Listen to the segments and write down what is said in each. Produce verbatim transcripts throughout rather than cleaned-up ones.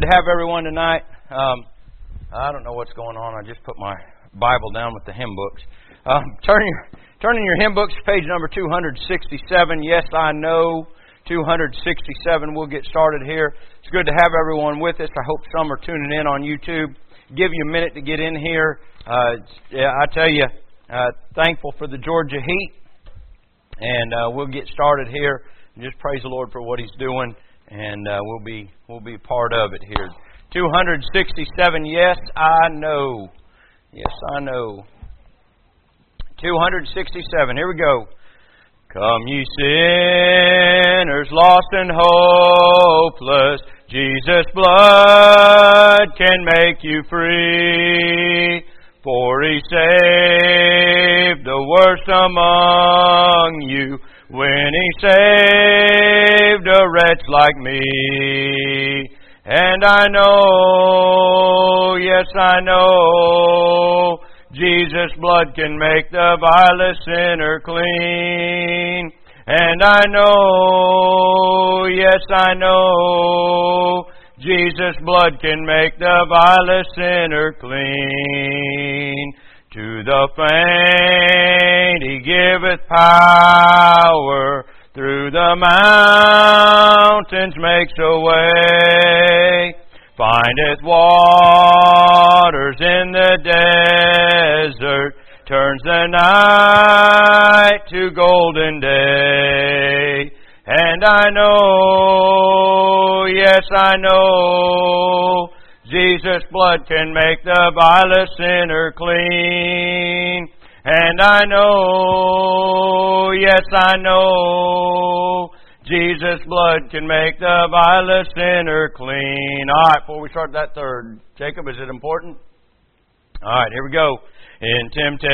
to have everyone tonight. Um, I don't know what's going on. I just put my Bible down with the hymn books. Um, turn your, turn in your hymn books to page number two sixty-seven. Yes, I know. two sixty-seven. We'll get started here. It's good to have everyone with us. I hope some are tuning in on YouTube. Give you a minute to get in here. Uh, yeah, I tell you, uh, thankful for the Georgia heat. And uh, we'll get started here. Just praise the Lord for what He's doing. And uh, we'll be we'll be part of it here. two sixty-seven. Yes, I know. Yes, I know. two sixty-seven. Here we go. Come ye sinners, lost and hopeless, Jesus' blood can make you free. For He saved the worst among you, when He saved a wretch like me. And I know, yes I know, Jesus' blood can make the vilest sinner clean. And I know, yes I know, Jesus' blood can make the vilest sinner clean. To the faint He giveth power, through the mountains makes a way, findeth waters in the desert, turns the night to golden day. And I know, yes I know, Jesus' blood can make the vilest sinner clean. And I know, yes I know, Jesus' blood can make the vilest sinner clean. All right, before we start that third, Jacob, is it important? All right, here we go. In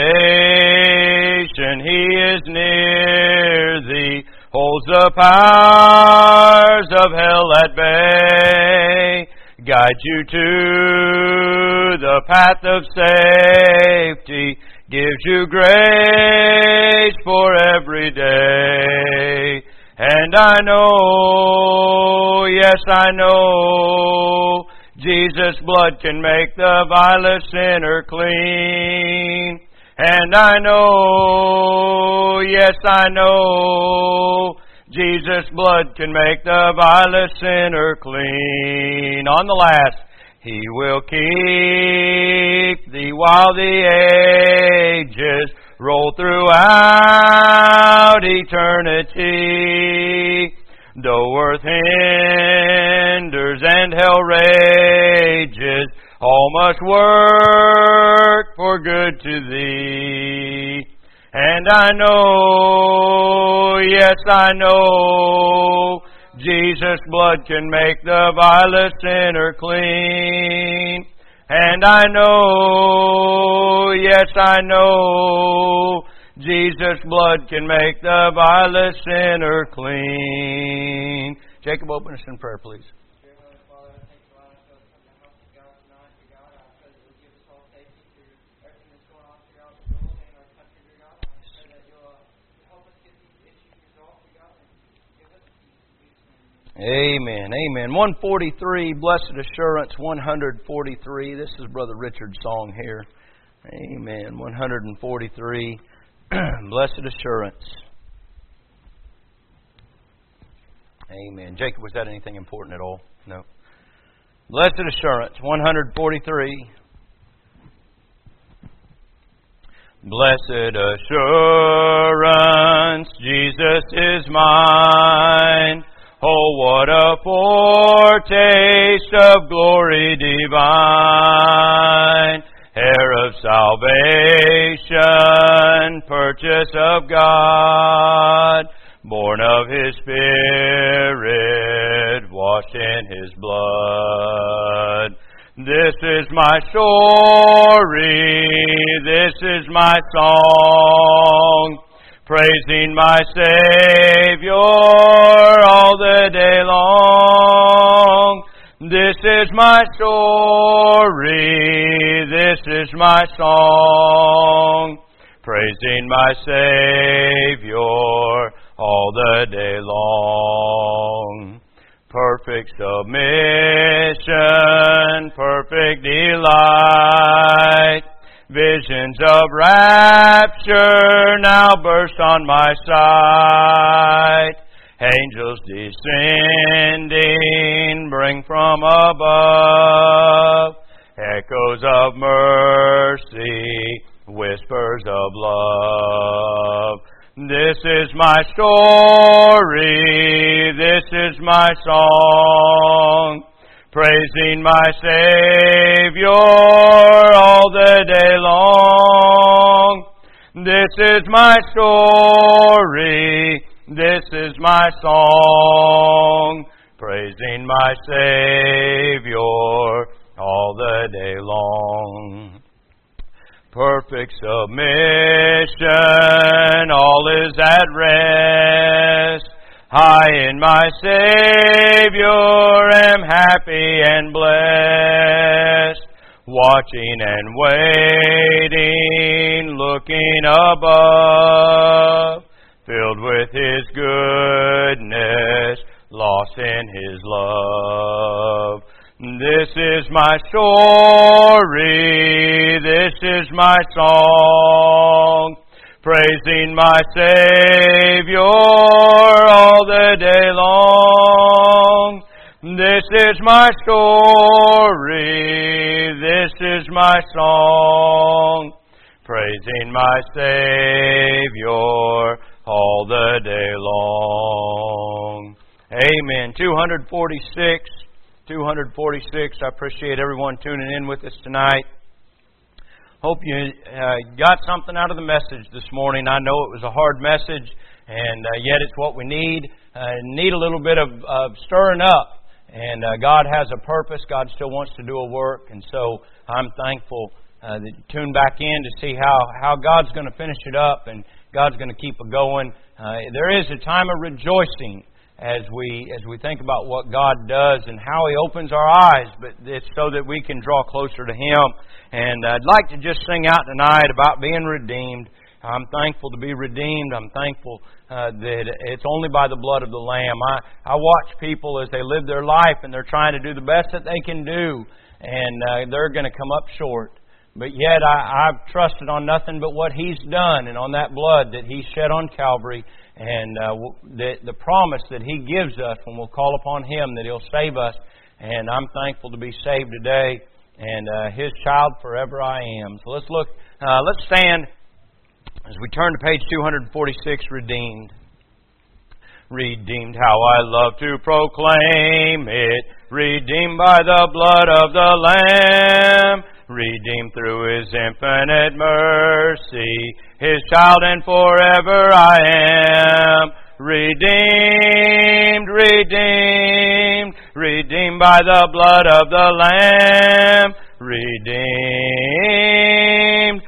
temptation He is near thee, holds the powers of hell at bay, guides you to the path of safety, gives you grace for every day. And I know, yes I know, Jesus' blood can make the vilest sinner clean. And I know, yes I know, Jesus' blood can make the vilest sinner clean. On the last, He will keep thee while the ages roll throughout eternity. Though earth hinders and hell rages, all must work for good to thee. And I know, yes I know, Jesus' blood can make the vilest sinner clean. And I know, yes I know, Jesus' blood can make the vilest sinner clean. Jacob, open us in prayer, please. Amen. Amen. one forty-three, Blessed Assurance, one forty-three. This is Brother Richard's song here. Amen. one forty-three, Blessed Assurance. Amen. Jacob, was that anything important at all? No. Blessed Assurance, one forty-three. Blessed assurance, Jesus is mine. Oh, what a foretaste of glory divine, heir of salvation, purchase of God, born of His Spirit, washed in His blood. This is my story, this is my song, praising my Savior all the day long. This is my story, this is my song, praising my Savior all the day long. Perfect submission, perfect delight. Visions of rapture now burst on my sight. Angels descending bring from above echoes of mercy, whispers of love. This is my story, this is my song, praising my Savior all the day long. This is my story, this is my song, praising my Savior all the day long. Perfect submission, all is at rest. I in my Savior am happy and blessed. Watching and waiting, looking above, filled with His goodness, lost in His love. This is my story, this is my song, praising my Savior all the day long. This is my story, this is my song, praising my Savior all the day long. Amen. two forty-six. two forty-six. I appreciate everyone tuning in with us tonight. Hope you uh, got something out of the message this morning. I know it was a hard message, and uh, yet it's what we need. Uh, need a little bit of, of stirring up. And uh, God has a purpose. God still wants to do a work. And so I'm thankful uh, that you tune back in to see how, how God's going to finish it up and God's going to keep it going. Uh, there is a time of rejoicing as we as we think about what God does and how He opens our eyes, but it's so that we can draw closer to Him. And I'd like to just sing out tonight about being redeemed. I'm thankful to be redeemed. I'm thankful uh, that it's only by the blood of the Lamb. I, I watch people as they live their life and they're trying to do the best that they can do, and uh, they're going to come up short. But yet I, I've trusted on nothing but what He's done and on that blood that He shed on Calvary, and uh, the, the promise that He gives us when we'll call upon Him that He'll save us. And I'm thankful to be saved today, and uh, His child forever I am. So let's look. Uh, let's stand as we turn to page two forty-six, Redeemed. Redeemed, how I love to proclaim it. Redeemed by the blood of the Lamb. Redeemed through His infinite mercy. His child and forever I am. Redeemed, redeemed, redeemed by the blood of the Lamb. Redeemed,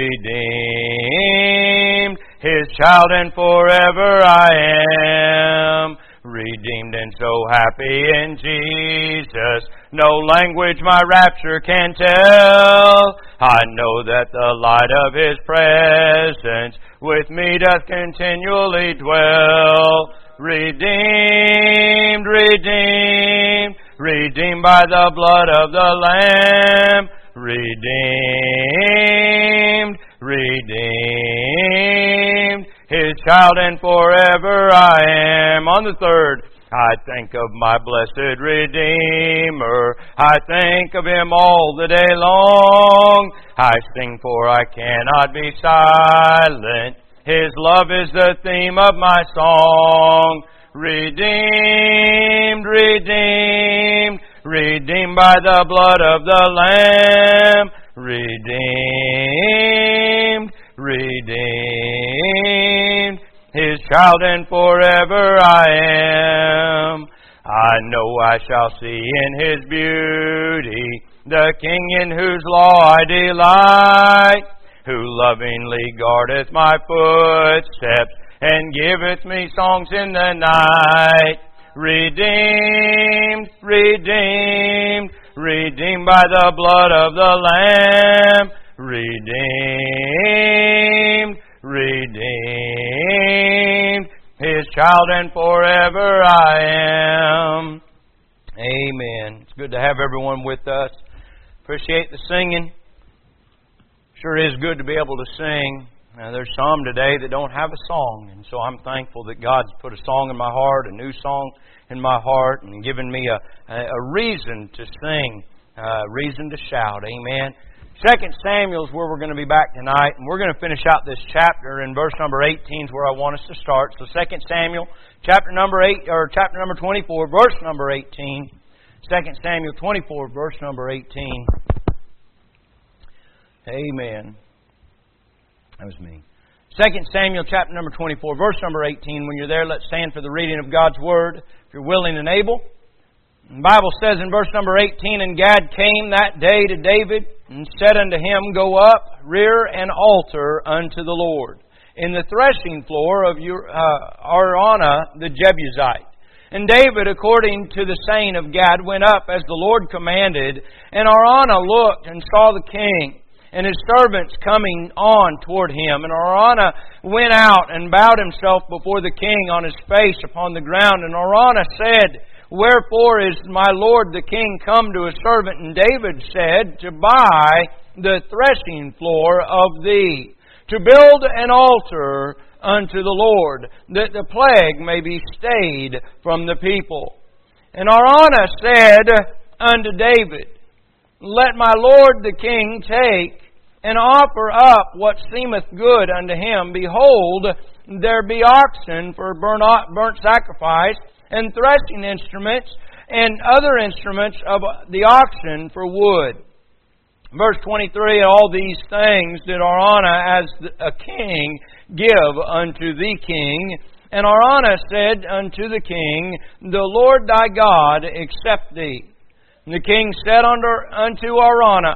redeemed, His child and forever I am. Redeemed and so happy in Jesus, no language my rapture can tell. I know that the light of His presence with me doth continually dwell. Redeemed, redeemed, redeemed by the blood of the Lamb. Redeemed, redeemed, His child and forever I am. On the third, I think of my blessed Redeemer. I think of Him all the day long. I sing for I cannot be silent. His love is the theme of my song. Redeemed, redeemed, redeemed by the blood of the Lamb. Redeemed, redeemed, His child and forever I am. I know I shall see in His beauty the King in whose law I delight, who lovingly guardeth my footsteps and giveth me songs in the night. Redeemed, redeemed, redeemed by the blood of the Lamb. Redeemed, redeemed, His child and forever I am. Amen. It's good to have everyone with us. Appreciate the singing. Sure is good to be able to sing. Uh, there's some today that don't have a song, and so I'm thankful that God's put a song in my heart, a new song in my heart, and given me a, a, a reason to sing, a reason to shout. Amen. Second Samuel is where we're going to be back tonight, and we're going to finish out this chapter in verse number eighteen is where I want us to start. So Second Samuel, chapter number eight, or chapter number twenty-four, verse number eighteen. Second Samuel twenty-four, verse number eighteen. Amen. That was me. Second Samuel, chapter number twenty-four, verse number eighteen. When you're there, let's stand for the reading of God's Word, if you're willing and able. The Bible says in verse number eighteen, "And Gad came that day to David, and said unto him, Go up, rear an altar unto the Lord, in the threshing floor of uh, Araunah the Jebusite. And David, according to the saying of Gad, went up as the Lord commanded. And Araunah looked and saw the king, and his servants coming on toward him. And Araunah went out and bowed himself before the king on his face upon the ground. And Araunah said, Wherefore is my lord the king come to his servant? And David said, To buy the threshing floor of thee, to build an altar unto the Lord, that the plague may be stayed from the people. And Araunah said unto David, Let my lord the king take and offer up what seemeth good unto him. Behold, there be oxen for burnt sacrifice, and threshing instruments, and other instruments of the oxen for wood." Verse twenty-three, "All these things did Araunah as a king give unto the king. And Araunah said unto the king, The Lord thy God accept thee. And the king said unto Araunah,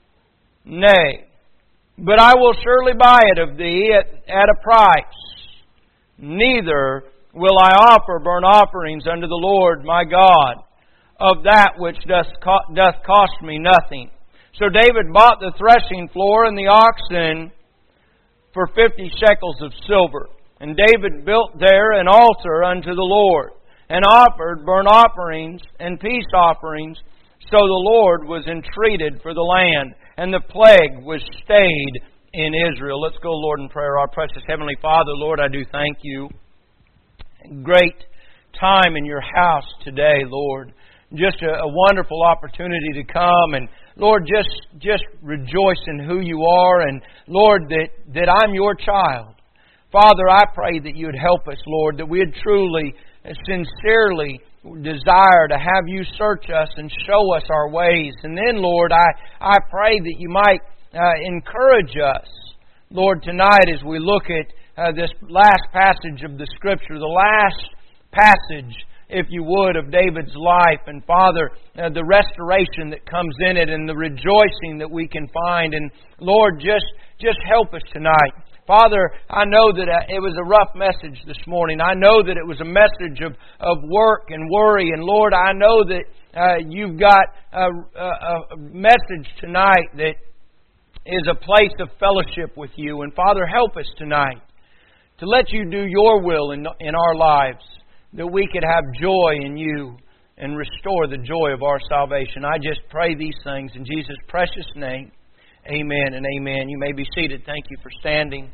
Nay, but I will surely buy it of thee at, at a price. Neither will I offer burnt offerings unto the Lord my God of that which doth, co- doth cost me nothing." So David bought the threshing floor and the oxen for fifty shekels of silver. And David built there an altar unto the Lord, and offered burnt offerings and peace offerings. So the Lord was entreated for the land, and the plague was stayed in Israel. Let's go, Lord, in prayer. Our precious Heavenly Father, Lord, I do thank You. Great time in Your house today, Lord. Just a, a wonderful opportunity to come and, Lord, just just rejoice in who You are, and, Lord, that, that I'm Your child. Father, I pray that You'd help us, Lord, that we'd truly, sincerely desire to have You search us and show us our ways. And then, Lord, I, I pray that You might uh, encourage us, Lord, tonight as we look at Uh, this last passage of the Scripture, the last passage, if you would, of David's life. And Father, uh, the restoration that comes in it and the rejoicing that we can find. And Lord, just, just help us tonight. Father, I know that uh, it was a rough message this morning. I know that it was a message of, of work and worry. And Lord, I know that uh, You've got a, a, a message tonight that is a place of fellowship with You. And Father, help us tonight to let You do Your will in, in our lives, that we could have joy in You and restore the joy of our salvation. I just pray these things in Jesus' precious name. Amen and amen. You may be seated. Thank you for standing.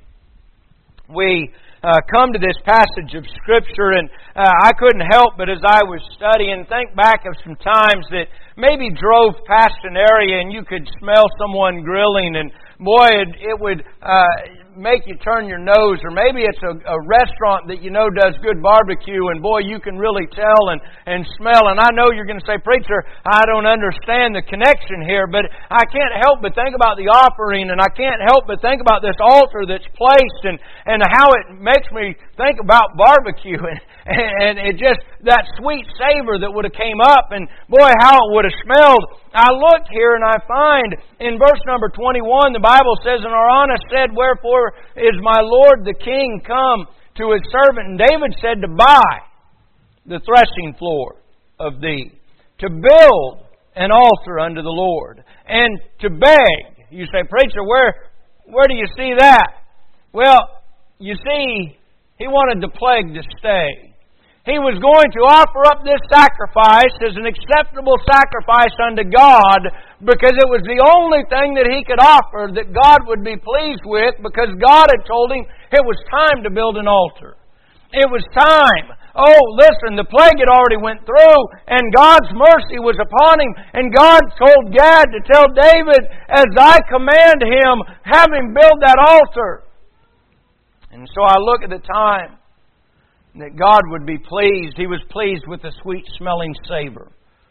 We uh, come to this passage of Scripture, and uh, I couldn't help but as I was studying, think back of some times that maybe drove past an area and you could smell someone grilling, and boy, it, it would uh, make you turn your nose. Or maybe it's a, a restaurant that you know does good barbecue, and boy, you can really tell and, and smell. And I know you're going to say, Preacher, I don't understand the connection here, but I can't help but think about the offering, and I can't help but think about this altar that's placed, and, and how it makes me think about barbecue, and, and it just, that sweet savor that would have came up, and boy, how it would have smelled. I look here and I find in verse number twenty-one, the Bible says, And Araunah said, Wherefore is my lord the king come to his servant? And David said, To buy the threshing floor of thee, to build an altar unto the Lord, and to beg. You say, Preacher, where, where do you see that? Well, you see, he wanted the plague to stay. He was going to offer up this sacrifice as an acceptable sacrifice unto God because it was the only thing that he could offer that God would be pleased with, because God had told him it was time to build an altar. It was time. Oh, listen, the plague had already went through and God's mercy was upon him, and God told Gad to tell David, as I command him, have him build that altar. And so I look at the time that God would be pleased. He was pleased with the sweet-smelling savor.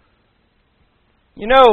You know,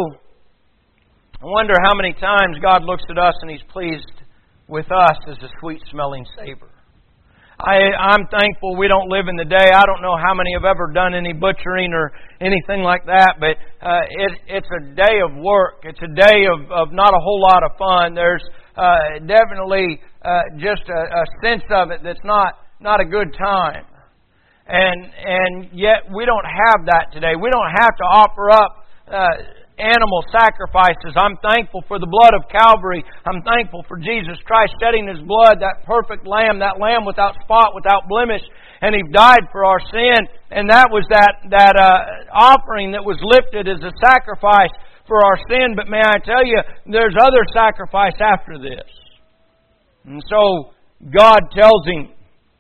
I wonder how many times God looks at us and He's pleased with us as a sweet-smelling savor. I, I'm thankful we don't live in the day. I don't know how many have ever done any butchering or anything like that, but uh, it, it's a day of work. It's a day of, of not a whole lot of fun. There's uh, definitely uh, just a, a sense of it that's not, not a good time. And and yet we don't have that today. We don't have to offer up uh, animal sacrifices. I'm thankful for the blood of Calvary. I'm thankful for Jesus Christ shedding His blood, that perfect lamb, that lamb without spot, without blemish. And He died for our sin. And that was that, that uh, offering that was lifted as a sacrifice for our sin. But may I tell you, there's other sacrifice after this. And so God tells him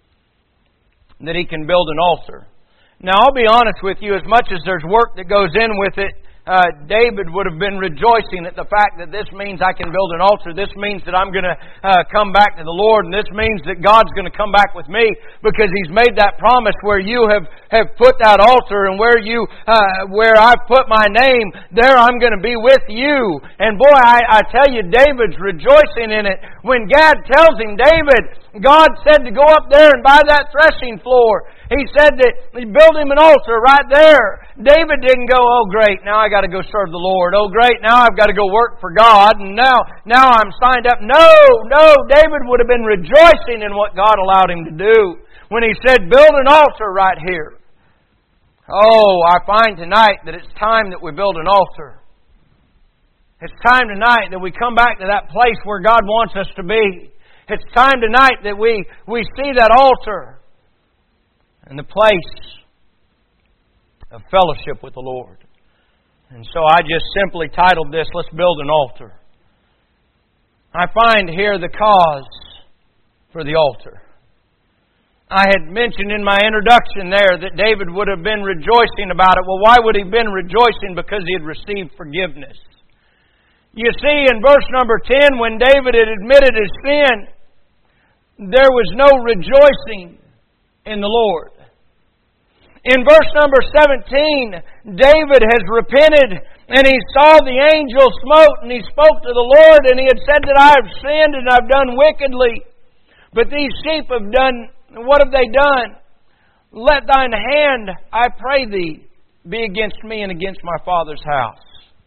that he can build an altar. Now, I'll be honest with you, as much as there's work that goes in with it, uh, David would have been rejoicing at the fact that this means I can build an altar. This means that I'm going to uh, come back to the Lord, and this means that God's going to come back with me, because He's made that promise where you have, have put that altar, and where you uh, where I've put my name, there I'm going to be with you. And boy, I, I tell you, David's rejoicing in it. When Gad tells him, David, God said to go up there and buy that threshing floor. He said that he built him an altar right there. David didn't go, oh great, now I got to go serve the Lord. Oh great, now I've got to go work for God. And now, now I'm signed up. No, no, David would have been rejoicing in what God allowed him to do when he said, build an altar right here. Oh, I find tonight that it's time that we build an altar. It's time tonight that we come back to that place where God wants us to be. It's time tonight that we, we see that altar and the place of fellowship with the Lord. And so I just simply titled this, Let's Build an Altar. I find here the cause for the altar. I had mentioned in my introduction there that David would have been rejoicing about it. Well, why would he have been rejoicing? Because he had received forgiveness. You see, in verse number ten, when David had admitted his sin, there was no rejoicing in the Lord. In verse number seventeen, David has repented, and he saw the angel smote, and he spoke to the Lord, and he had said that I have sinned and I've done wickedly. But these sheep have done, what have they done? Let thine hand, I pray thee, be against me and against my father's house.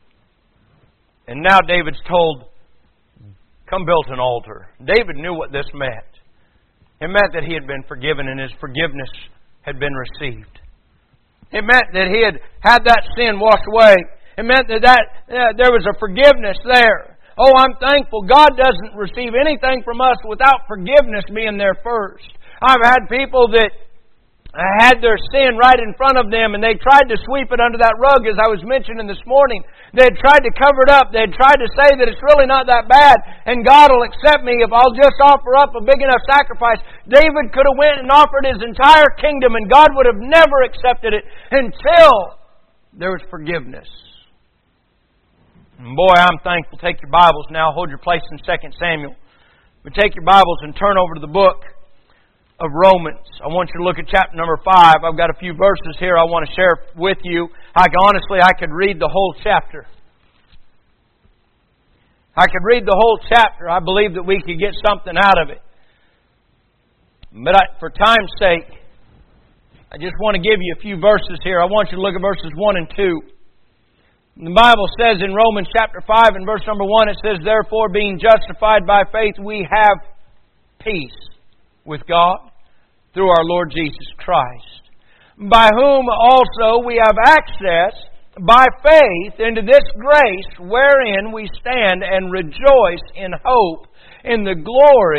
And now David's told, come build an altar. David knew what this meant. It meant that he had been forgiven and his forgiveness had been received. It meant that he had had that sin washed away. It meant that, that uh, there was a forgiveness there. Oh, I'm thankful. God doesn't receive anything from us without forgiveness being there first. I've had people that had their sin right in front of them, and they tried to sweep it under that rug, as I was mentioning this morning. They had tried to cover it up. They had tried to say that it's really not that bad, and God will accept me if I'll just offer up a big enough sacrifice. David could have went and offered his entire kingdom, and God would have never accepted it until there was forgiveness. And boy, I'm thankful. Take your Bibles now. Hold your place in Second Samuel. But take your Bibles and turn over to the book of Romans. I want you to look at chapter number five. I've got a few verses here I want to share with you. I honestly, I could read the whole chapter. I could read the whole chapter. I believe that we could get something out of it. But I, for time's sake, I just want to give you a few verses here. I want you to look at verses one and two. The Bible says in Romans chapter five and verse number one, it says, therefore, being justified by faith, we have peace with God through our Lord Jesus Christ, by whom also we have access by faith into this grace wherein we stand and rejoice in hope in the glory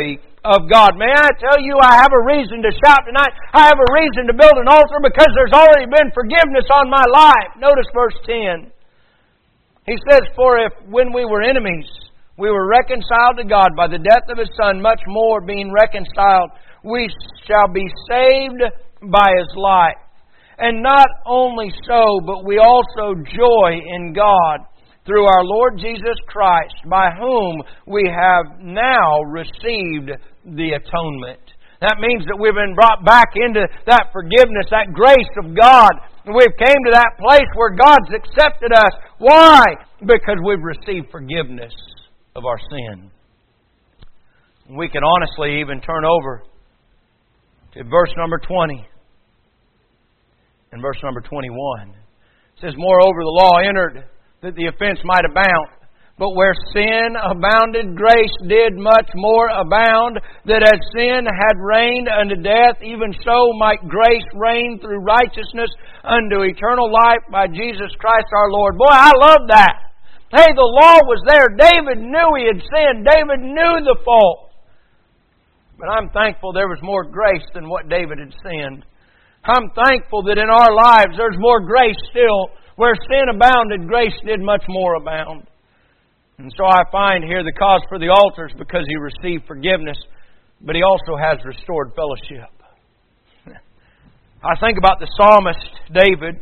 of God. May I tell you, I have a reason to shout tonight. I have a reason to build an altar because there's already been forgiveness on my life. Notice verse ten. He says, "For if when we were enemies, we were reconciled to God by the death of His Son, much more being reconciled, we shall be saved by His life. And not only so, but we also joy in God through our Lord Jesus Christ, by whom we have now received the atonement." That means that we've been brought back into that forgiveness, that grace of God. We've came to that place where God's accepted us. Why? Because we've received forgiveness of our sin. We can honestly even turn over to verse number twenty and verse number twenty-one. It says, "Moreover, the law entered that the offense might abound. But where sin abounded, grace did much more abound, that as sin had reigned unto death, even so might grace reign through righteousness unto eternal life by Jesus Christ our Lord." Boy, I love that. Hey, the law was there. David knew he had sinned. David knew the fault. But I'm thankful there was more grace than what David had sinned. I'm thankful that in our lives there's more grace still. Where sin abounded, grace did much more abound. And so I find here the cause for the altar is because he received forgiveness, but he also has restored fellowship. I think about the psalmist David,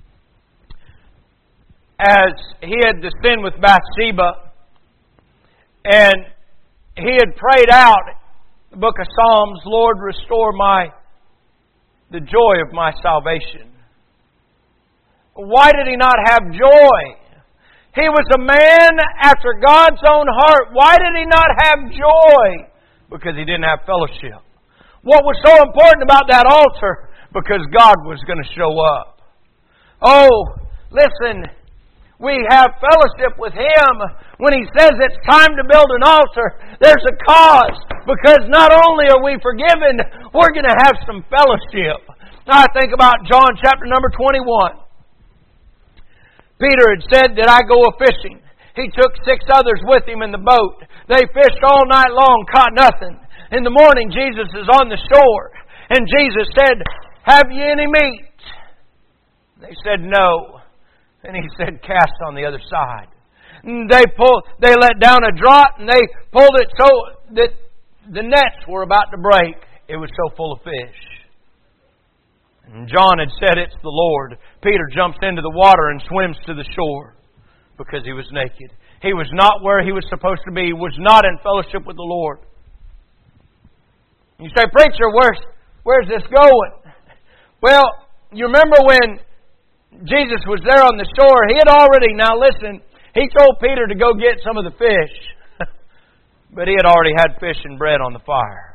as he had the sin with Bathsheba, and he had prayed out the book of Psalms, "Lord, restore my the joy of my salvation." Why did he not have joy? He was a man after God's own heart. Why did he not have joy? Because he didn't have fellowship. What was so important about that altar? Because God was going to show up. Oh, listen, we have fellowship with Him. When He says it's time to build an altar, there's a cause. Because not only are we forgiven, we're going to have some fellowship. Now I think about John chapter number twenty-one. Peter had said that I go a-fishing. He took six others with him in the boat. They fished all night long, caught nothing. In the morning, Jesus is on the shore. And Jesus said, "Have ye any meat?" They said, "No." And He said, "Cast on the other side." And they pulled, they let down a draught and they pulled it so that the nets were about to break. It was so full of fish. And John had said, "It's the Lord." Peter jumps into the water and swims to the shore because he was naked. He was not where he was supposed to be. He was not in fellowship with the Lord. You say, "Preacher, where's, where's this going?" Well, you remember when Jesus was there on the shore, He had already, now listen, He told Peter to go get some of the fish. But He had already had fish and bread on the fire.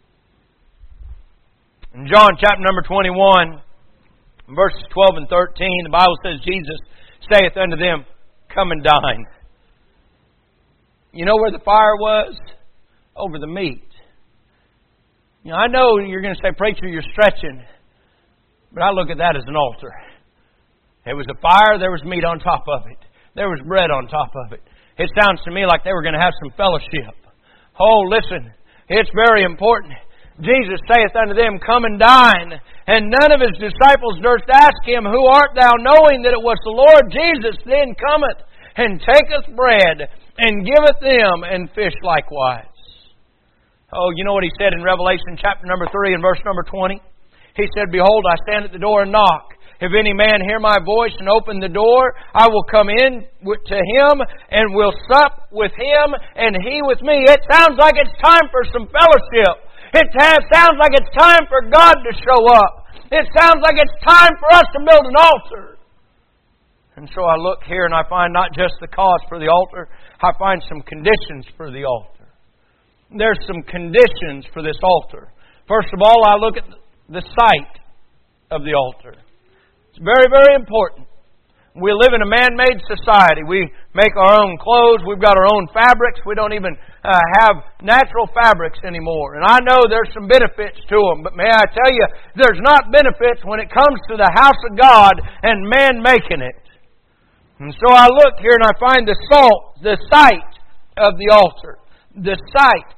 In John chapter number twenty-one, verses twelve and thirteen, the Bible says, "Jesus saith unto them, Come and dine." You know where the fire was? Over the meat. You know, I know you're going to say, "Preacher, you're stretching." But I look at that as an altar. There was a fire, there was meat on top of it. There was bread on top of it. It sounds to me like they were going to have some fellowship. Oh, listen, it's very important. Jesus saith unto them, Come and dine. And none of His disciples durst ask Him, Who art thou? Knowing that it was the Lord Jesus then cometh and taketh bread and giveth them, and fish likewise. Oh, you know what He said in Revelation chapter number three and verse number twenty? He said, "Behold, I stand at the door and knock. If any man hear my voice and open the door, I will come in to him and will sup with him and he with me." It sounds like it's time for some fellowship. It sounds like it's time for God to show up. It sounds like it's time for us to build an altar. And so I look here and I find not just the cause for the altar, I find some conditions for the altar. There's some conditions for this altar. First of all, I look at the site of the altar. It's very, very important. We live in a man-made society. We make our own clothes. We've got our own fabrics. We don't even uh, have natural fabrics anymore. And I know there's some benefits to them. But may I tell you, there's not benefits when it comes to the house of God and man making it. And so I look here and I find the salt, the site of the altar. The site.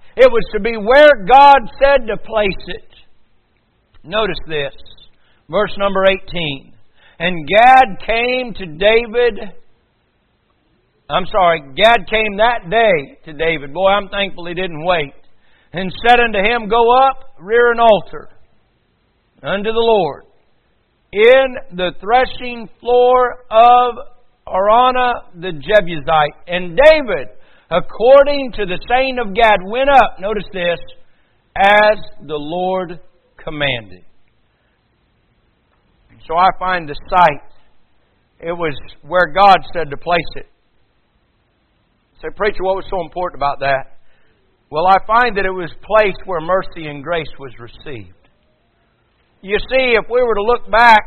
It was to be where God said to place it. Notice this. Verse number eighteen. And Gad came to David. I'm sorry, Gad came that day to David. Boy, I'm thankful he didn't wait. And said unto him, Go up, rear an altar unto the Lord in the threshing floor of Araunah the Jebusite. And David, according to the saying of Gad, went up, notice this, as the Lord commanded. So I find the site. It was where God said to place it. Say, preacher, what was so important about that? Well, I find that it was placed where mercy and grace was received. You see, if we were to look back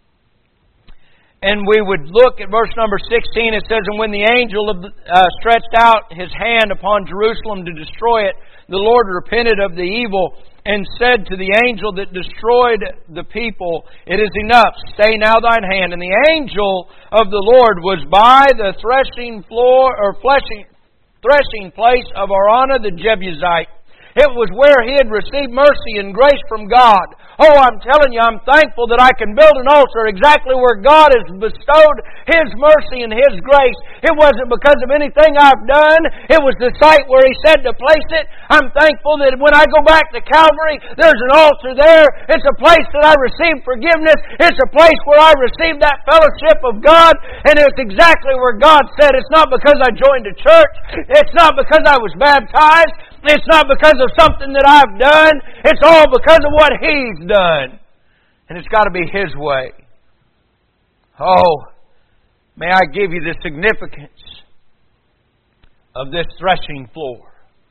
and we would look at verse number sixteen, it says, And when the angel of the, uh, stretched out his hand upon Jerusalem to destroy it, the Lord repented of the evil and said to the angel that destroyed the people, It is enough, stay now thine hand. And the angel of the Lord was by the threshing floor or fleshing, threshing place of Araunah the Jebusite. It was where he had received mercy and grace from God. Oh, I'm telling you, I'm thankful that I can build an altar exactly where God has bestowed His mercy and His grace. It wasn't because of anything I've done. It was the site where He said to place it. I'm thankful that when I go back to Calvary, there's an altar there. It's a place that I received forgiveness. It's a place where I received that fellowship of God. And it's exactly where God said. It's not because I joined a church. It's not because I was baptized. It's not because of something that I've done. It's all because of what He's done. And it's got to be His way. Oh, may I give you the significance of this threshing floor.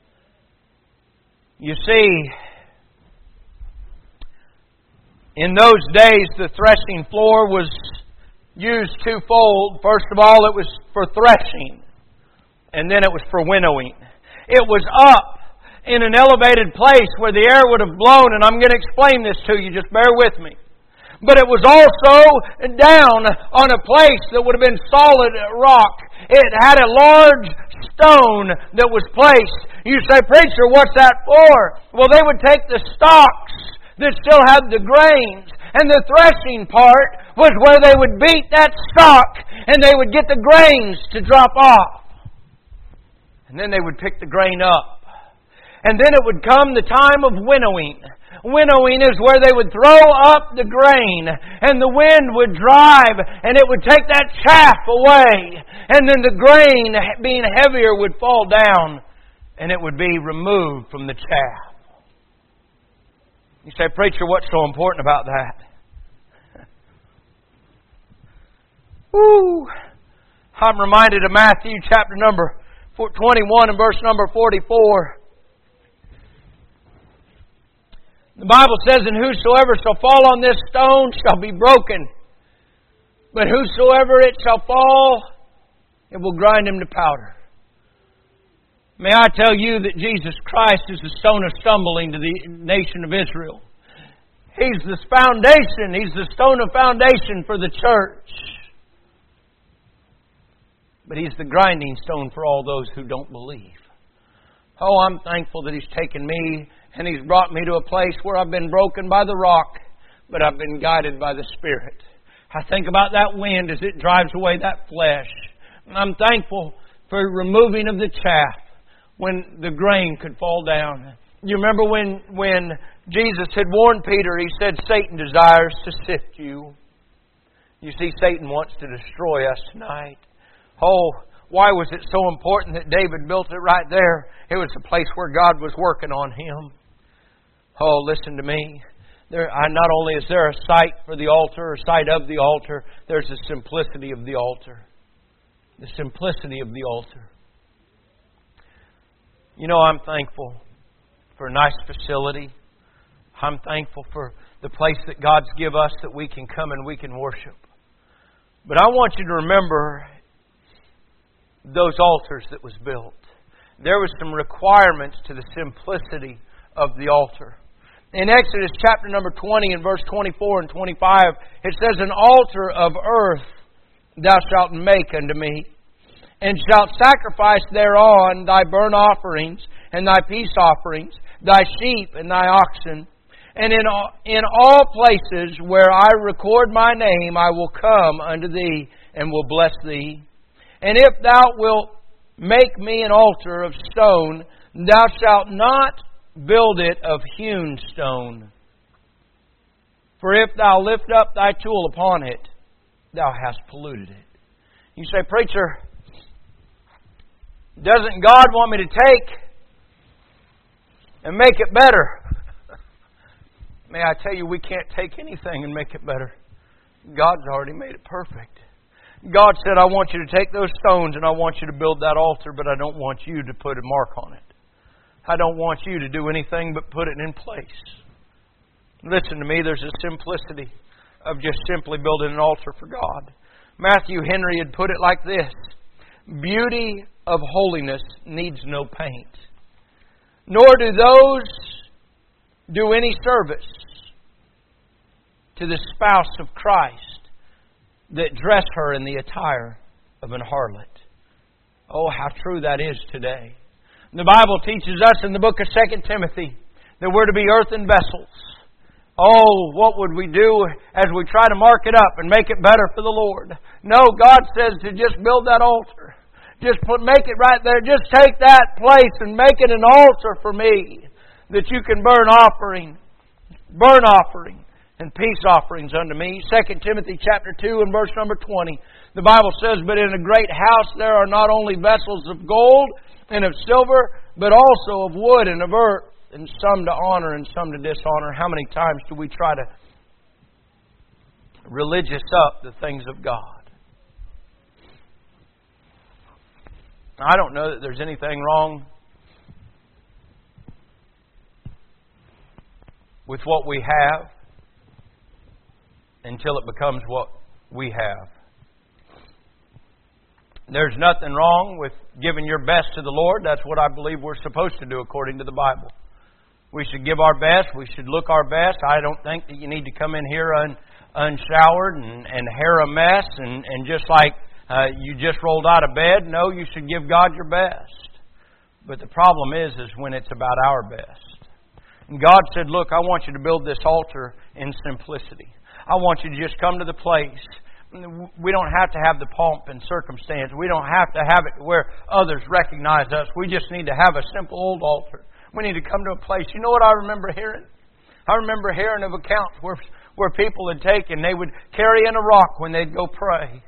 You see, in those days the threshing floor was used twofold. First of all, it was for threshing. And then it was for winnowing. It was up in an elevated place where the air would have blown, and I'm going to explain this to you, just bear with me. But it was also down on a place that would have been solid rock. It had a large stone that was placed. You say, preacher, what's that for? Well, they would take the stalks that still had the grains, and the threshing part was where they would beat that stalk, and they would get the grains to drop off. And then they would pick the grain up. And then it would come the time of winnowing. Winnowing is where they would throw up the grain, and the wind would drive, and it would take that chaff away. And then the grain, being heavier, would fall down, and it would be removed from the chaff. You say, preacher, what's so important about that? Woo! I'm reminded of Matthew chapter number twenty-one and verse number forty-four. The Bible says, And whosoever shall fall on this stone shall be broken. But whosoever it shall fall, it will grind him to powder. May I tell you that Jesus Christ is the stone of stumbling to the nation of Israel. He's the foundation. He's the stone of foundation for the church. But He's the grinding stone for all those who don't believe. Oh, I'm thankful that He's taken me and He's brought me to a place where I've been broken by the rock, but I've been guided by the Spirit. I think about that wind as it drives away that flesh. And I'm thankful for removing of the chaff when the grain could fall down. You remember when, when Jesus had warned Peter, He said, Satan desires to sift you. You see, Satan wants to destroy us tonight. Oh, why was it so important that David built it right there? It was the place where God was working on him. Oh, listen to me. There, I, not only is there a site for the altar, or site of the altar, there's the simplicity of the altar. The simplicity of the altar. You know, I'm thankful for a nice facility. I'm thankful for the place that God's give us that we can come and we can worship. But I want you to remember those altars that was built. There was some requirements to the simplicity of the altar. In Exodus chapter number twenty and verse twenty-four and twenty-five, it says, An altar of earth thou shalt make unto me, and shalt sacrifice thereon thy burnt offerings, and thy peace offerings, thy sheep and thy oxen. And in all, in all places where I record my name, I will come unto thee and will bless thee. And if thou wilt make me an altar of stone, thou shalt not build it of hewn stone. For if thou lift up thy tool upon it, thou hast polluted it. You say, preacher, doesn't God want me to take and make it better? May I tell you, we can't take anything and make it better. God's already made it perfect. God said, I want you to take those stones and I want you to build that altar, but I don't want you to put a mark on it. I don't want you to do anything but put it in place. Listen to me, there's a simplicity of just simply building an altar for God. Matthew Henry had put it like this: beauty of holiness needs no paint, nor do those do any service to the spouse of Christ that dress her in the attire of an harlot. Oh, how true that is today. The Bible teaches us in the book of Second Timothy that we're to be earthen vessels. Oh, what would we do as we try to mark it up and make it better for the Lord? No, God says to just build that altar. Just put, make it right there. Just take that place and make it an altar for me, that you can burn offering, burn offering, and peace offerings unto me. Second Timothy chapter two and verse number twenty. The Bible says, but in a great house there are not only vessels of gold and of silver, but also of wood and of earth, and some to honor and some to dishonor. How many times do we try to religious up the things of God? I don't know that there's anything wrong with what we have until it becomes what we have. There's nothing wrong with giving your best to the Lord. That's what I believe we're supposed to do according to the Bible. We should give our best. We should look our best. I don't think that you need to come in here un, unshowered and, and hair a mess and, and just like uh, you just rolled out of bed. No, you should give God your best. But the problem is, is when it's about our best. And God said, look, I want you to build this altar in simplicity. I want you to just come to the place. We don't have to have the pomp and circumstance. We don't have to have it where others recognize us. We just need to have a simple old altar. We need to come to a place. You know what I remember hearing? I remember hearing of accounts where, where people had taken, they would carry in a rock when they'd go pray.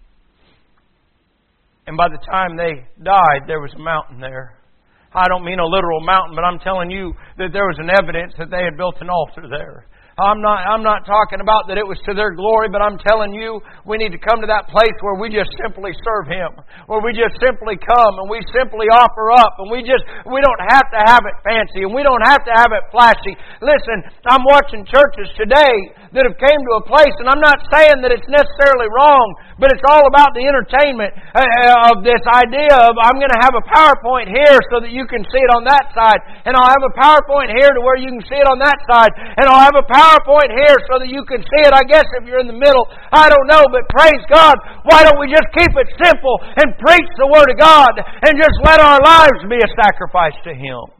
And by the time they died, there was a mountain there. I don't mean a literal mountain, but I'm telling you that there was an evidence that they had built an altar there. I'm not I'm not talking about that it was to their glory, but I'm telling you, we need to come to that place where we just simply serve Him. Where we just simply come and we simply offer up. And we just, we don't have to have it fancy and we don't have to have it flashy. Listen, I'm watching churches today that have came to a place, and I'm not saying that it's necessarily wrong, but it's all about the entertainment of this idea of I'm going to have a PowerPoint here so that you can see it on that side. And I'll have a PowerPoint here to where you can see it on that side. And I'll have a PowerPoint here so that you can see it, I guess, if you're in the middle. I don't know, but praise God, why don't we just keep it simple and preach the Word of God and just let our lives be a sacrifice to Him?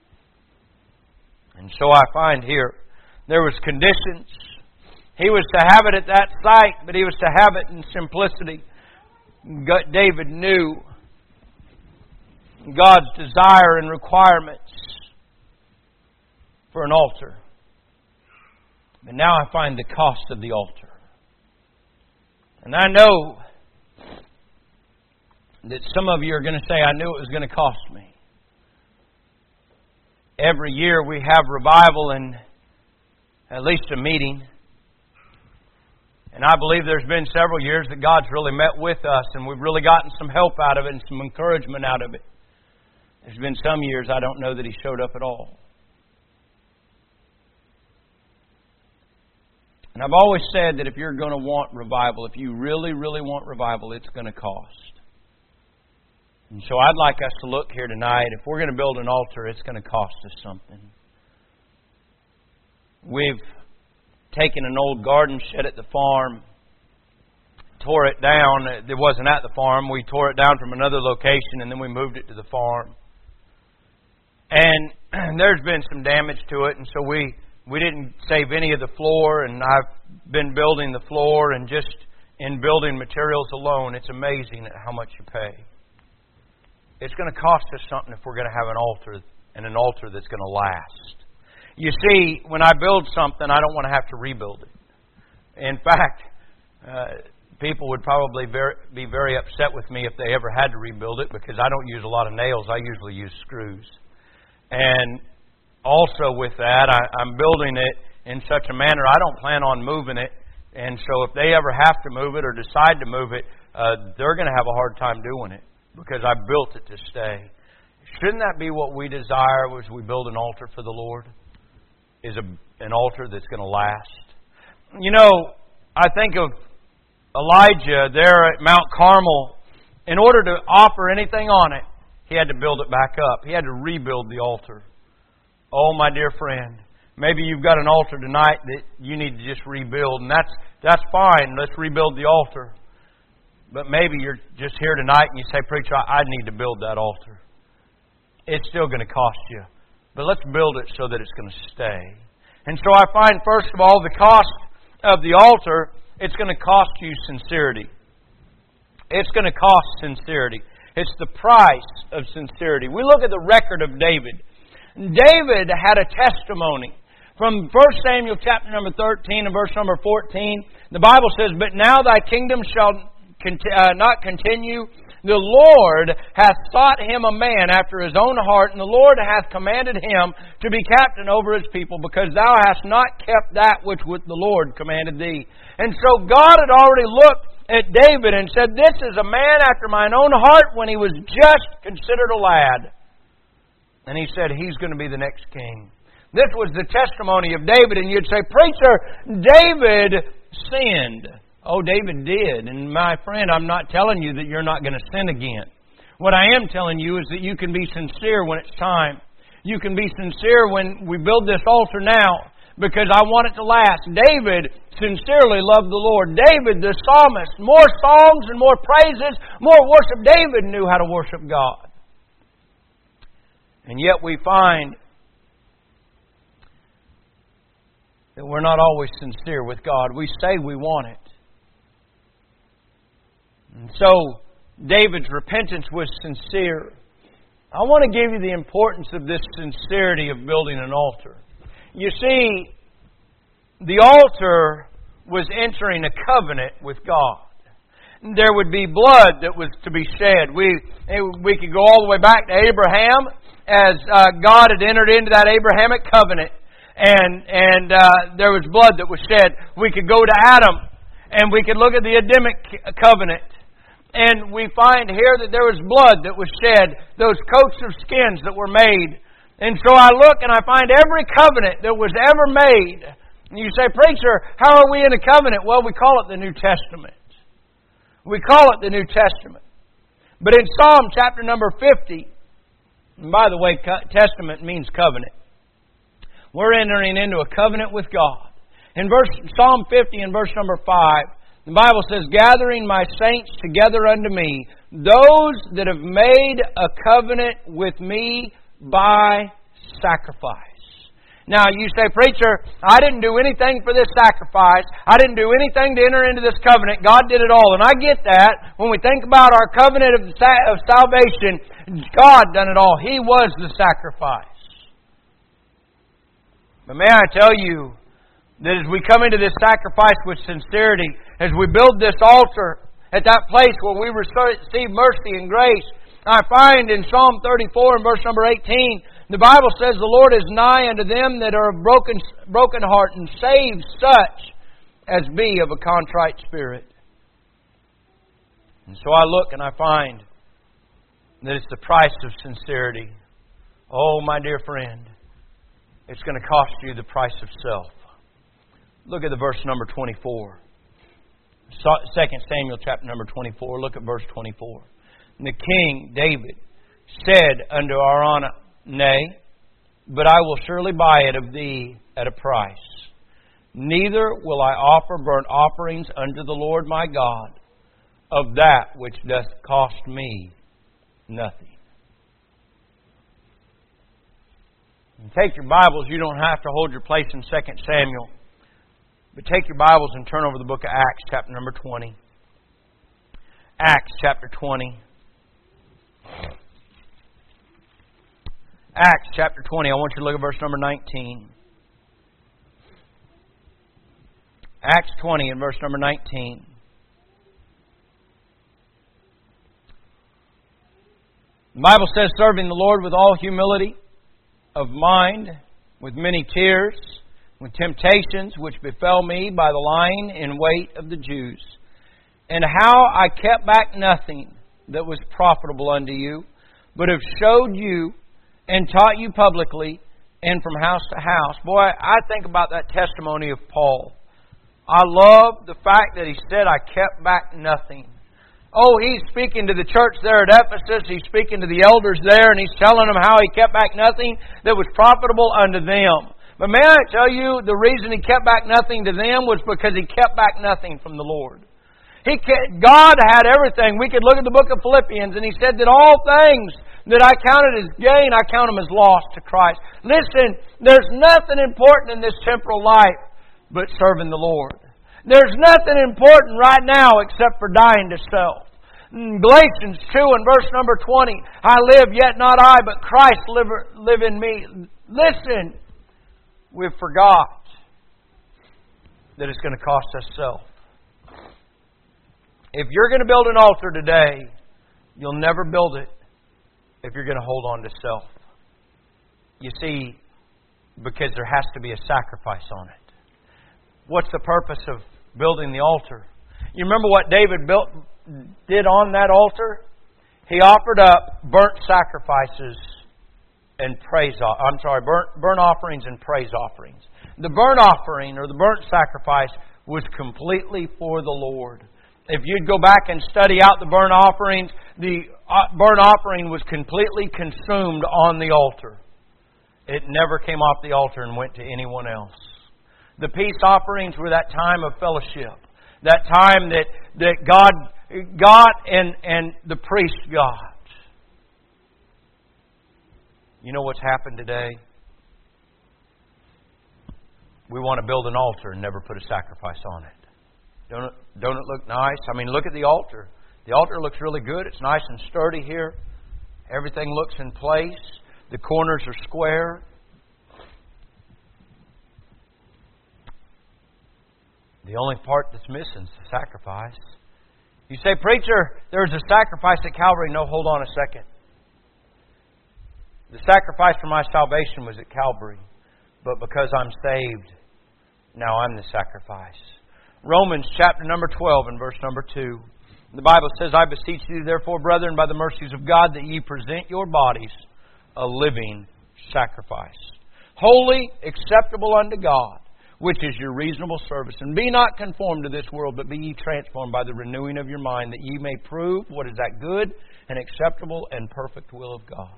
And so I find here, there was conditions. He was to have it at that site, but he was to have it in simplicity. David knew God's desire and requirements for an altar. But now I find the cost of the altar. And I know that some of you are going to say, I knew it was going to cost me. Every year we have revival and at least a meeting. And I believe there's been several years that God's really met with us and we've really gotten some help out of it and some encouragement out of it. There's been some years I don't know that He showed up at all. And I've always said that if you're going to want revival, if you really, really want revival, it's going to cost. And so I'd like us to look here tonight. If we're going to build an altar, it's going to cost us something. We've taken an old garden shed at the farm, tore it down. It wasn't at the farm. We tore it down from another location and then we moved it to the farm. And there's been some damage to it, and so we, we didn't save any of the floor, and I've been building the floor, and just in building materials alone, it's amazing at how much you pay. It's going to cost us something if we're going to have an altar, and an altar that's going to last. You see, when I build something, I don't want to have to rebuild it. In fact, uh, people would probably very, be very upset with me if they ever had to rebuild it, because I don't use a lot of nails. I usually use screws. And also with that, I, I'm building it in such a manner, I don't plan on moving it. And so if they ever have to move it or decide to move it, uh, they're going to have a hard time doing it, because I built it to stay. Shouldn't that be what we desire as we build an altar for the Lord? Is a, an altar that's going to last. You know, I think of Elijah there at Mount Carmel. In order to offer anything on it, he had to build it back up. He had to rebuild the altar. Oh, my dear friend, maybe you've got an altar tonight that you need to just rebuild, and that's that's fine. Let's rebuild the altar. But maybe you're just here tonight and you say, "Preacher, I need to build that altar." It's still going to cost you. But let's build it so that it's going to stay. And so I find, first of all, the cost of the altar, it's going to cost you sincerity. It's going to cost sincerity. It's the price of sincerity. We look at the record of David. David had a testimony. From First Samuel chapter number thirteen and verse number fourteen, the Bible says, "But now thy kingdom shall cont- uh, not continue. The Lord hath sought him a man after his own heart, and the Lord hath commanded him to be captain over his people, because thou hast not kept that which with the Lord commanded thee." And so God had already looked at David and said, "This is a man after mine own heart," when he was just considered a lad. And he said, he's going to be the next king. This was the testimony of David. And you'd say, "Preacher, David sinned." Oh, David did. And my friend, I'm not telling you that you're not going to sin again. What I am telling you is that you can be sincere when it's time. You can be sincere when we build this altar now, because I want it to last. David sincerely loved the Lord. David, the psalmist, more songs and more praises, more worship. David knew how to worship God. And yet we find that we're not always sincere with God. We say we want it. And so, David's repentance was sincere. I want to give you the importance of this sincerity of building an altar. You see, the altar was entering a covenant with God. There would be blood that was to be shed. We, we could go all the way back to Abraham, as uh, God had entered into that Abrahamic covenant. And, and uh, there was blood that was shed. We could go to Adam, and we could look at the Adamic covenant. And we find here that there was blood that was shed, those coats of skins that were made. And so I look and I find every covenant that was ever made. And you say, "Preacher, how are we in a covenant?" Well, we call it the New Testament. We call it the New Testament. But in Psalm chapter number fifty, and by the way, testament means covenant. We're entering into a covenant with God. In verse Psalm fifty and verse number five, the Bible says, "Gathering my saints together unto me, those that have made a covenant with me by sacrifice." Now, you say, "Preacher, I didn't do anything for this sacrifice. I didn't do anything to enter into this covenant. God did it all." And I get that. When we think about our covenant of, of salvation, God done it all. He was the sacrifice. But may I tell you that as we come into this sacrifice with sincerity, as we build this altar at that place where we receive mercy and grace, I find in Psalm thirty-four and verse number eighteen, the Bible says, "The Lord is nigh unto them that are of broken, broken heart, and saves such as be of a contrite spirit." And so I look and I find that it's the price of sincerity. Oh, my dear friend, it's going to cost you the price of self. Look at the verse number twenty-four. Second Samuel chapter number twenty-four. Look at verse twenty-four. "And the king, David, said unto Araunah, Nay, but I will surely buy it of thee at a price. Neither will I offer burnt offerings unto the Lord my God of that which doth cost me nothing." You take your Bibles. You don't have to hold your place in Second Samuel. But take your Bibles and turn over the book of Acts, chapter number twenty. Acts, chapter twenty. Acts, chapter twenty. I want you to look at verse number nineteen. Acts twenty and verse number nineteen. The Bible says, serving the Lord with all humility of mind, with many tears, with temptations which befell me by the lying in wait of the Jews, and how I kept back nothing that was profitable unto you, but have showed you and taught you publicly and from house to house. Boy, I think about that testimony of Paul. I love the fact that he said, I kept back nothing. Oh, he's speaking to the church there at Ephesus. He's speaking to the elders there, and he's telling them how he kept back nothing that was profitable unto them. But may I tell you, the reason he kept back nothing to them was because he kept back nothing from the Lord. He kept, God had everything. We could look at the book of Philippians, and he said that all things that I counted as gain, I count them as loss to Christ. Listen, there's nothing important in this temporal life but serving the Lord. There's nothing important right now except for dying to self. Galatians two and verse number twenty, I live, yet not I, but Christ live, live in me. Listen, we've forgot that it's going to cost us self. If you're going to build an altar today, you'll never build it if you're going to hold on to self. You see, because there has to be a sacrifice on it. What's the purpose of building the altar? You remember what David built, did on that altar? He offered up burnt sacrifices and praise. I'm sorry, burnt, burnt offerings and praise offerings. The burnt offering or the burnt sacrifice was completely for the Lord. If you'd go back and study out the burnt offerings, the burnt offering was completely consumed on the altar. It never came off the altar and went to anyone else. The peace offerings were that time of fellowship. That time that, that God, God and, and the priest got. You know what's happened today? We want to build an altar and never put a sacrifice on it. Don't it, don't it look nice? I mean, look at the altar. The altar looks really good. It's nice and sturdy here. Everything looks in place. The corners are square. The only part that's missing is the sacrifice. You say, preacher, there's a sacrifice at Calvary. No, hold on a second. The sacrifice for my salvation was at Calvary. But because I'm saved, now I'm the sacrifice. Romans chapter number twelve and verse number two. The Bible says, I beseech you therefore, brethren, by the mercies of God, that ye present your bodies a living sacrifice, holy, acceptable unto God, which is your reasonable service. And be not conformed to this world, but be ye transformed by the renewing of your mind, that ye may prove what is that good and acceptable and perfect will of God.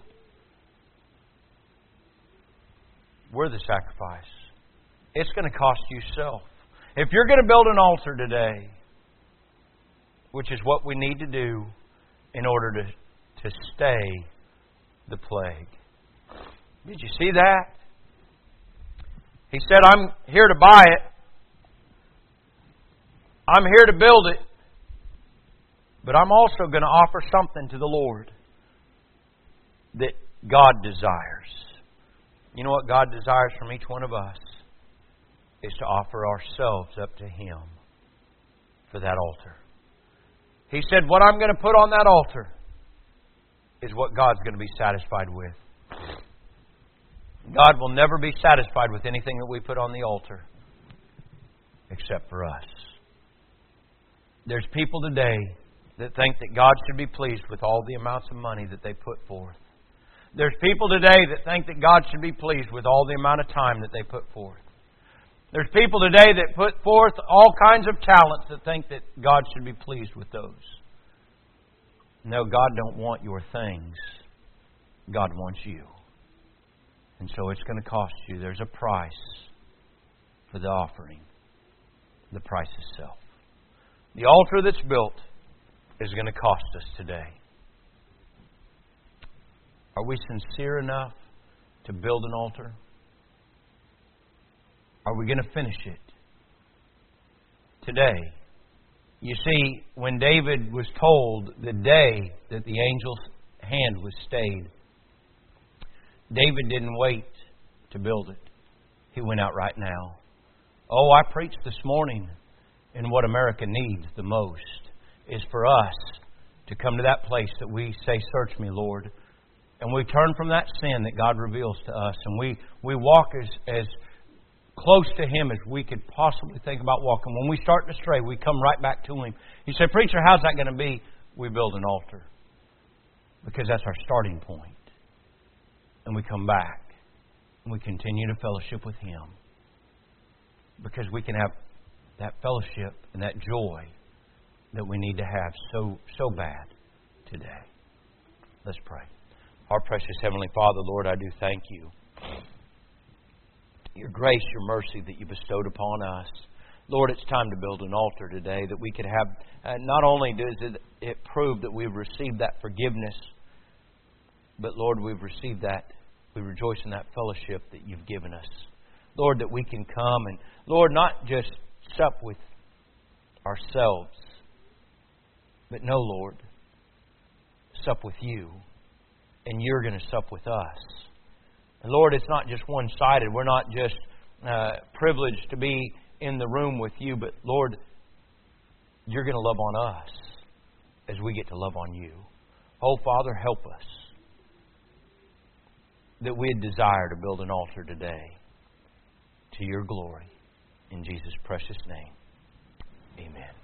We're the sacrifice. It's going to cost you self. If you're going to build an altar today, which is what we need to do in order to, to stay the plague. Did you see that? He said, I'm here to buy it. I'm here to build it. But I'm also going to offer something to the Lord that God desires. You know what God desires from each one of us? Is to offer ourselves up to Him for that altar. He said, what I'm going to put on that altar is what God's going to be satisfied with. God will never be satisfied with anything that we put on the altar except for us. There's people today that think that God should be pleased with all the amounts of money that they put forth. There's people today that think that God should be pleased with all the amount of time that they put forth. There's people today that put forth all kinds of talents that think that God should be pleased with those. No, God don't want your things. God wants you. And so it's going to cost you. There's a price for the offering. The price is self. The altar that's built is going to cost us today. Are we sincere enough to to build an altar? Are we going to finish it today? You see, when David was told the day that the angel's hand was stayed, David didn't wait to build it. He went out right now. Oh, I preached this morning, and what America needs the most is for us to come to that place that we say, "Search me, Lord." And we turn from that sin that God reveals to us, and we, we walk as, as close to Him as we could possibly think about walking. When we start to stray, we come right back to Him. You say, "Preacher, how's that going to be?" We build an altar. Because that's our starting point. And we come back. And we continue to fellowship with Him. Because we can have that fellowship and that joy that we need to have so, so bad today. Let's pray. Our precious Heavenly Father, Lord, I do thank You. Your grace, Your mercy that You bestowed upon us. Lord, it's time to build an altar today that we could have. Uh, not only does it, it prove that we've received that forgiveness, but Lord, we've received that. We rejoice in that fellowship that You've given us. Lord, that we can come and, Lord, not just sup with ourselves, but no, Lord, sup with You, and You're going to sup with us. And Lord, it's not just one-sided. We're not just uh, privileged to be in the room with You, but Lord, You're going to love on us as we get to love on You. Oh, Father, help us that we'd desire to build an altar today to Your glory. In Jesus' precious name, amen.